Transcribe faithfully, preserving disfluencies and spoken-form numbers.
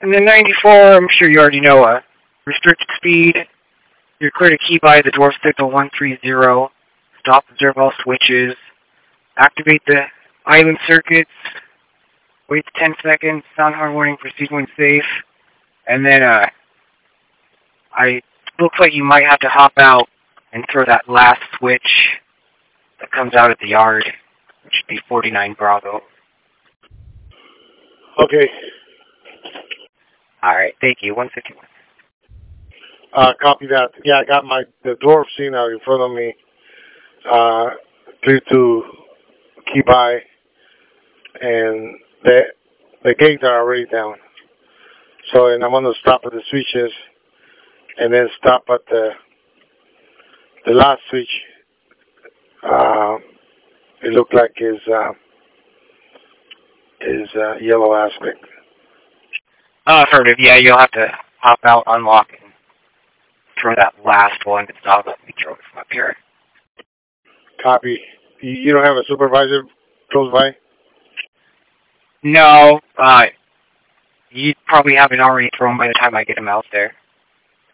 And then ninety-four, I'm sure you already know, uh, restricted speed. You're clear to key by the dwarf signal one three zero. Stop, observe all switches. Activate the island circuits. Wait ten seconds. Sound horn warning, proceed when safe. And then, uh, I, looks like you might have to hop out and throw that last switch that comes out at the yard, which should be forty-nine Bravo. Okay. Alright, thank you. one fifty-one. Uh, copy that. Yeah, I got my the dwarf signal in front of me. Uh, clear to key by, and the the gates are already down. So, and I'm gonna stop at the switches, and then stop at the the last switch. Uh, it looked like is uh, is uh, yellow aspect. Oh, affirmative. Yeah, you'll have to hop out, unlock, and throw that last one that's not let me throw it from up here. Copy. You, you don't have a supervisor close by? No, uh, you'd probably have it already thrown by the time I get him out there.